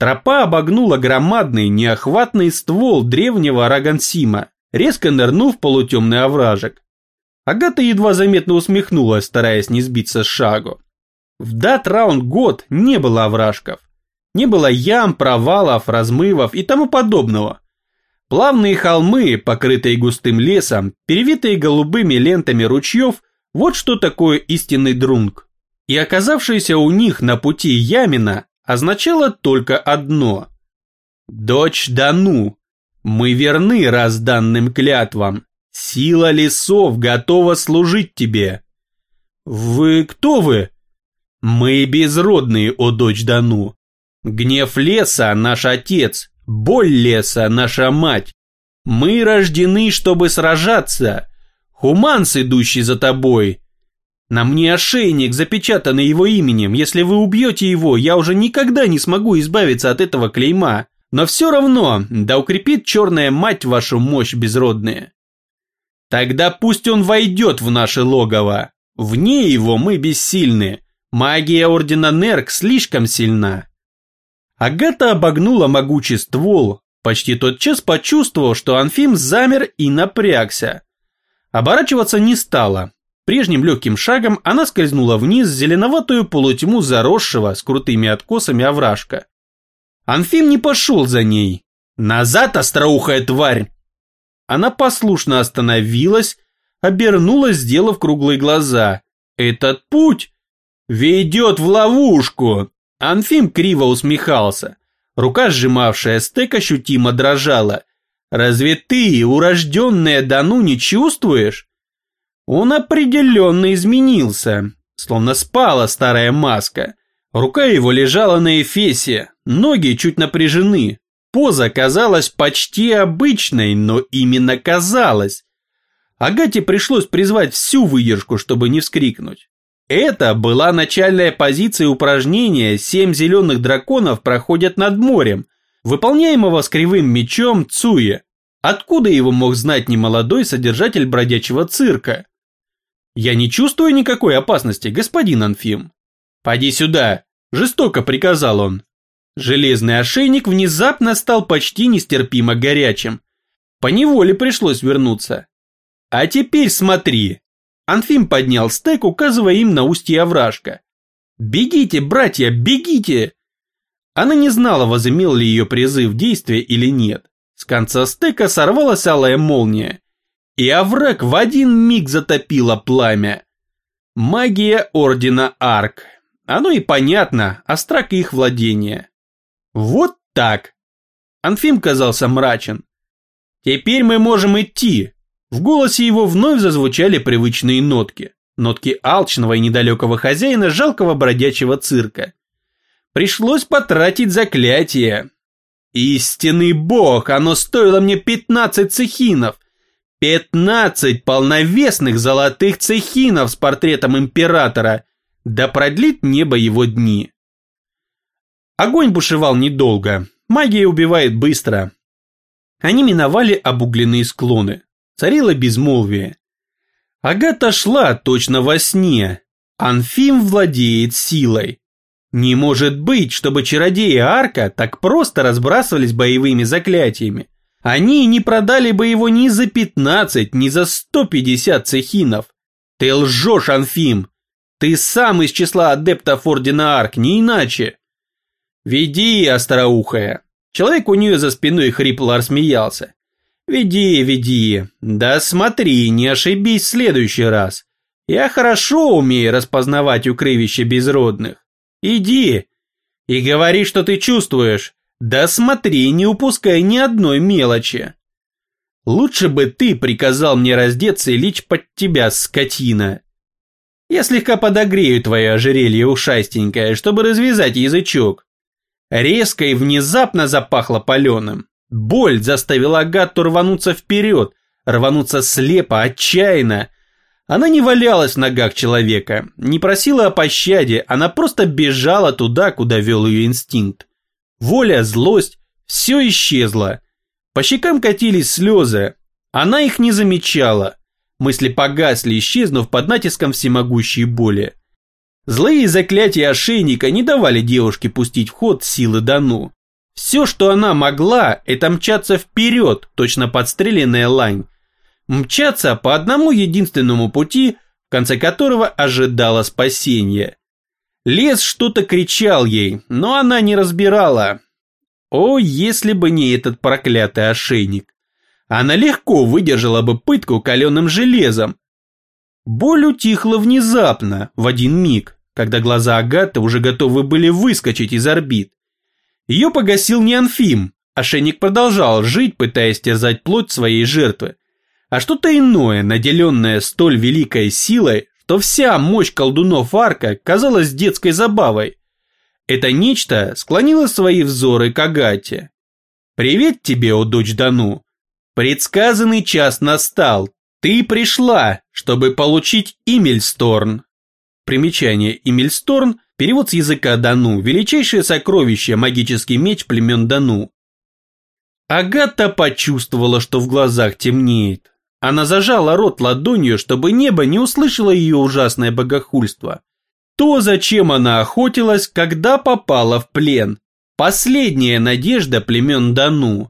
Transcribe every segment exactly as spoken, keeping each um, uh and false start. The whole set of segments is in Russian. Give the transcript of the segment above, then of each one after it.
Тропа обогнула громадный неохватный ствол древнего Рагансима, резко нырнув в полутемный овражек. Агата едва заметно усмехнулась, стараясь не сбиться с шагу. В Датраунд-год не было овражков. Не было ям, провалов, размывов и тому подобного. Плавные холмы, покрытые густым лесом, перевитые голубыми лентами ручьев, вот что такое истинный друнг. И оказавшееся у них на пути Ямина означало только одно. «Дочь Дану, мы верны разданным клятвам, сила лесов готова служить тебе». «Вы кто вы?» «Мы безродные, о дочь Дану. Гнев леса – наш отец, боль леса – наша мать. Мы рождены, чтобы сражаться. Хуманс, идущий за тобой. На мне ошейник, запечатанный его именем. Если вы убьете его, я уже никогда не смогу избавиться от этого клейма. Но все равно, да укрепит черная мать вашу мощь безродная. Тогда пусть он войдет в наше логово. Вне его мы бессильны. Магия Ордена Нерк слишком сильна». Агата обогнула могучий ствол, почти тотчас почувствовав, что Анфим замер и напрягся. Оборачиваться не стала. Прежним легким шагом она скользнула вниз в зеленоватую полутьму заросшего с крутыми откосами овражка. Анфим не пошел за ней. «Назад, остроухая тварь!» Она послушно остановилась, обернулась, сделав круглые глаза. «Этот путь ведет в ловушку!» Анфим криво усмехался. Рука, сжимавшая стек, ощутимо дрожала. «Разве ты, урожденная Дану, не чувствуешь?» Он определенно изменился, словно спала старая маска. Рука его лежала на эфесе, ноги чуть напряжены. Поза казалась почти обычной, но именно казалась. Агате пришлось призвать всю выдержку, чтобы не вскрикнуть. Это была начальная позиция упражнения «Семь зеленых драконов проходят над морем», выполняемого с кривым мечом Цуе. Откуда его мог знать немолодой содержатель бродячего цирка? «Я не чувствую никакой опасности, господин Анфим». «Поди сюда», – жестоко приказал он. Железный ошейник внезапно стал почти нестерпимо горячим. Поневоле пришлось вернуться. «А теперь смотри». Анфим поднял стек, указывая им на устье овражка. «Бегите, братья, бегите!» Она не знала, возымел ли ее призыв действия или нет. С конца стека сорвалась алая молния, и овраг в один миг затопило пламя. Магия Ордена Арк. Оно и понятно, острак их владения. Вот так. Анфим казался мрачен. «Теперь мы можем идти». В голосе его вновь зазвучали привычные нотки. Нотки алчного и недалекого хозяина жалкого бродячего цирка. Пришлось потратить заклятие. Истинный бог, оно стоило мне пятнадцать цехинов. Пятнадцать полновесных золотых цехинов с портретом императора. Да продлит небо его дни. Огонь бушевал недолго. Магия убивает быстро. Они миновали обугленные склоны. Царило безмолвие. Агата шла точно во сне. Анфим владеет силой. Не может быть, чтобы чародеи Арка так просто разбрасывались боевыми заклятиями. Они не продали бы его ни за пятнадцать, ни за сто пятьдесят цехинов. Ты лжешь, Анфим. Ты сам из числа адептов Ордена Арк, не иначе. Веди, остроухая. Человек у нее за спиной хрипло рассмеялся. «Веди, веди, да смотри, не ошибись в следующий раз. Я хорошо умею распознавать укрывища безродных. Иди и говори, что ты чувствуешь, да смотри, не упускай ни одной мелочи. Лучше бы ты приказал мне раздеться и лечь под тебя, скотина. Я слегка подогрею твое ожерелье ушастенькое, чтобы развязать язычок». Резко и внезапно запахло паленым. Боль заставила Агату рвануться вперед, рвануться слепо, отчаянно. Она не валялась в ногах человека, не просила о пощаде, она просто бежала туда, куда вел ее инстинкт. Воля, злость, все исчезло. По щекам катились слезы, она их не замечала. Мысли погасли, исчезнув под натиском всемогущей боли. Злые заклятия ошейника не давали девушке пустить в ход силы Дану. Все, что она могла, это мчаться вперед, точно подстреленная лань. Мчаться по одному единственному пути, в конце которого ожидала спасения. Лес что-то кричал ей, но она не разбирала. О, если бы не этот проклятый ошейник. Она легко выдержала бы пытку каленым железом. Боль утихла внезапно, в один миг, когда глаза Агаты уже готовы были выскочить из орбит. Ее погасил не Анфим, ошейник продолжал жить, пытаясь терзать плоть своей жертвы, а что-то иное, наделенное столь великой силой, что вся мощь колдунов Арка казалась детской забавой. Это нечто склонило свои взоры к Агате. «Привет тебе, о дочь Дану! Предсказанный час настал, ты пришла, чтобы получить Имельсторн». Примечание: Имельсторн – перевод с языка Дану, величайшее сокровище, магический меч племен Дану. Агата почувствовала, что в глазах темнеет. Она зажала рот ладонью, чтобы небо не услышало ее ужасное богохульство. То, зачем она охотилась, когда попала в плен. Последняя надежда племен Дану.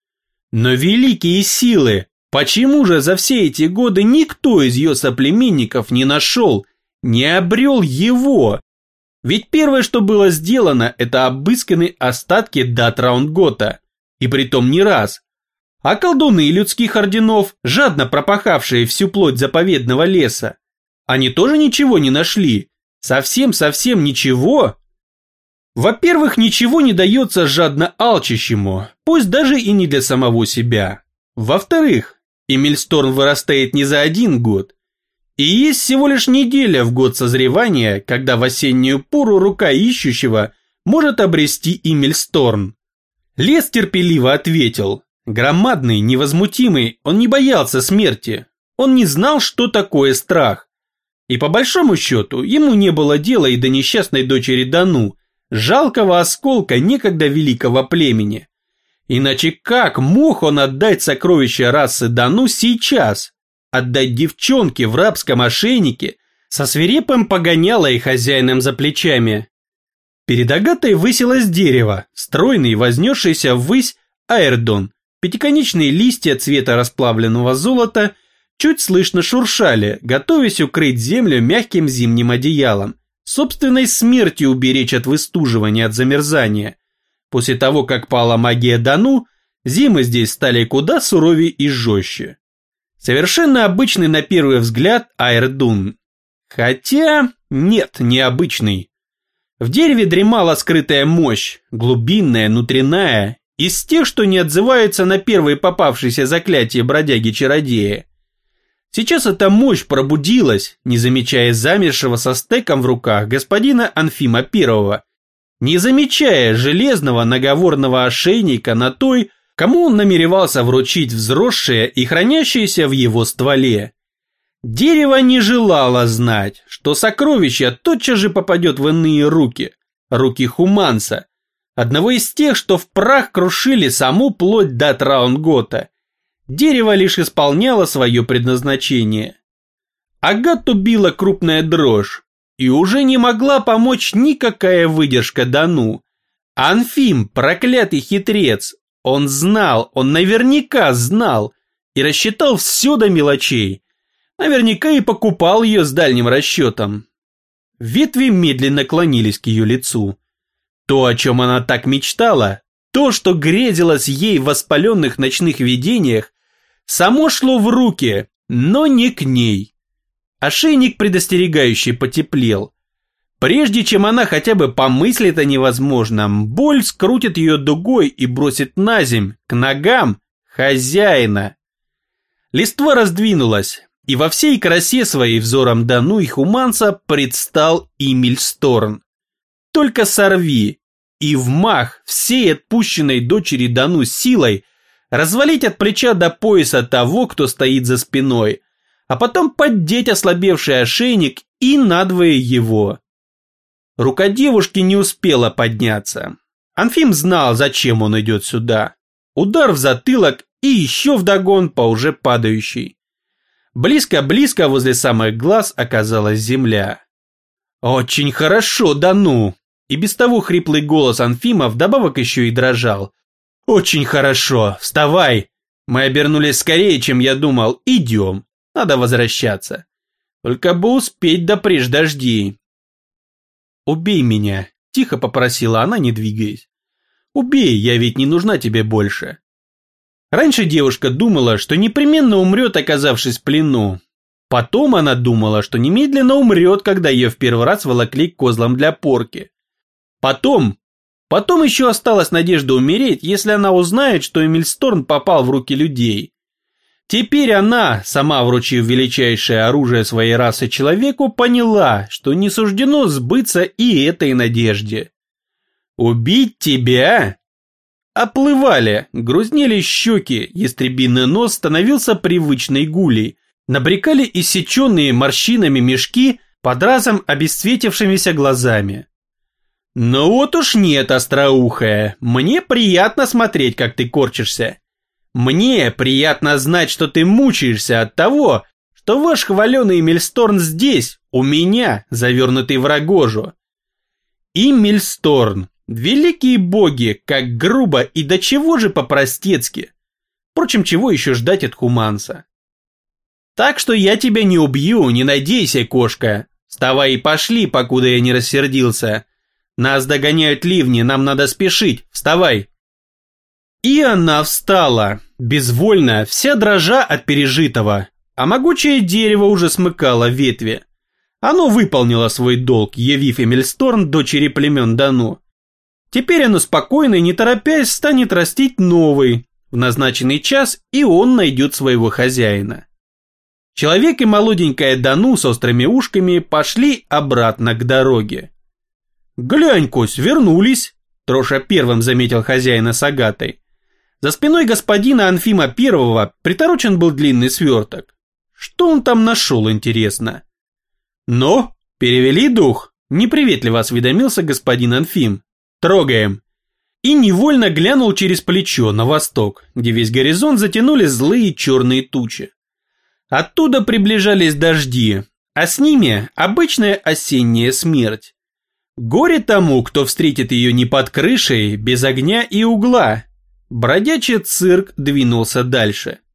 Но великие силы, почему же за все эти годы никто из ее соплеменников не нашел, не обрел его? Ведь первое, что было сделано, это обысканы остатки Датраунгота, и притом не раз. А колдуны людских орденов, жадно пропахавшие всю плоть заповедного леса, они тоже ничего не нашли? Совсем-совсем ничего? Во-первых, ничего не дается жадно алчащему, пусть даже и не для самого себя. Во-вторых, Имельсторн вырастает не за один год. И есть всего лишь неделя в год созревания, когда в осеннюю пору рука ищущего может обрести Имельсторн. Лес терпеливо ответил. Громадный, невозмутимый, он не боялся смерти. Он не знал, что такое страх. И по большому счету, ему не было дела и до несчастной дочери Дану, жалкого осколка некогда великого племени. Иначе как мог он отдать сокровища расы Дану сейчас? Отдать девчонке в рабском ошейнике со свирепым погонялой хозяином за плечами? Перед Агатой высилось дерево, стройный, вознесшийся ввысь аэрдон. Пятиконечные листья цвета расплавленного золота чуть слышно шуршали, готовясь укрыть землю мягким зимним одеялом, собственной смертью уберечь от выстуживания, от замерзания. После того, как пала магия Дану, зимы здесь стали куда суровее и жестче. Совершенно обычный на первый взгляд аэрдун. Хотя нет, необычный. В дереве дремала скрытая мощь, глубинная, внутренняя, из тех, что не отзываются на первые попавшиеся заклятия бродяги-чародея. Сейчас эта мощь пробудилась, не замечая замершего со стеком в руках господина Анфима Первого, не замечая железного наговорного ошейника на той, кому он намеревался вручить взросшее и хранящееся в его стволе. Дерево не желало знать, что сокровище тотчас же попадет в иные руки, руки Хуманса, одного из тех, что в прах крушили саму плоть Датраунгота. Дерево лишь исполняло свое предназначение. Агату била крупная дрожь, и уже не могла помочь никакая выдержка Дану. Анфим, проклятый хитрец, он знал, он наверняка знал и рассчитал все до мелочей. Наверняка и покупал ее с дальним расчетом. Ветви медленно клонились к ее лицу. То, о чем она так мечтала, то, что грезилось ей в воспаленных ночных видениях, само шло в руки, но не к ней. Ошейник предостерегающий потеплел. Прежде чем она хотя бы помыслит о невозможном, боль скрутит ее дугой и бросит на земь, к ногам хозяина. Листва раздвинулась, и во всей красе своей взором Дану и Хуманса предстал Имельсторн. Только сорви, и вмах всей отпущенной дочери Дану силой развалить от плеча до пояса того, кто стоит за спиной, а потом поддеть ослабевший ошейник и надвое его. Рука девушки не успела подняться. Анфим знал, зачем он идет сюда. Удар в затылок и еще вдогон по уже падающей. Близко-близко возле самых глаз оказалась земля. «Очень хорошо, Дану!» И без того хриплый голос Анфима вдобавок еще и дрожал. «Очень хорошо, вставай! Мы обернулись скорее, чем я думал. Идем, надо возвращаться. Только бы успеть до прежь дождей». «Убей меня», – тихо попросила она, не двигаясь. «Убей, я ведь не нужна тебе больше». Раньше девушка думала, что непременно умрет, оказавшись в плену. Потом она думала, что немедленно умрет, когда ее в первый раз волокли к козлам для порки. Потом, потом еще осталась надежда умереть, если она узнает, что Эмильсторн попал в руки людей. Теперь она, сама вручив величайшее оружие своей расы человеку, поняла, что не суждено сбыться и этой надежде. «Убить тебя?» Оплывали, грузнели щеки, ястребиный нос становился привычной гулей, набрекали иссеченные морщинами мешки под разом обесцветившимися глазами. «Ну вот уж нет, остроухая, мне приятно смотреть, как ты корчишься. Мне приятно знать, что ты мучаешься от того, что ваш хваленый Эмильсторн здесь, у меня, завернутый в рогожу. Эмильсторн, великие боги, как грубо и до чего же по-простецки. Впрочем, чего еще ждать от хуманца? Так что я тебя не убью, не надейся, кошка. Вставай и пошли, покуда я не рассердился. Нас догоняют ливни, нам надо спешить, вставай». И она встала, безвольно, вся дрожа от пережитого, а могучее дерево уже смыкало ветви. Оно выполнило свой долг, явив Эмильсторн дочери племен Дану. Теперь оно спокойно и не торопясь станет растить новый. В назначенный час и он найдет своего хозяина. Человек и молоденькая Дану с острыми ушками пошли обратно к дороге. «Глянь-кось, вернулись!» Троша первым заметил хозяина с Агатой. За спиной господина Анфима Первого приторочен был длинный сверток. Что он там нашел, интересно? «Но, перевели дух?» – неприветливо осведомился господин Анфим. «Трогаем!» И невольно глянул через плечо на восток, где весь горизонт затянули злые черные тучи. Оттуда приближались дожди, а с ними обычная осенняя смерть. Горе тому, кто встретит ее не под крышей, без огня и угла. Бродячий цирк двинулся дальше.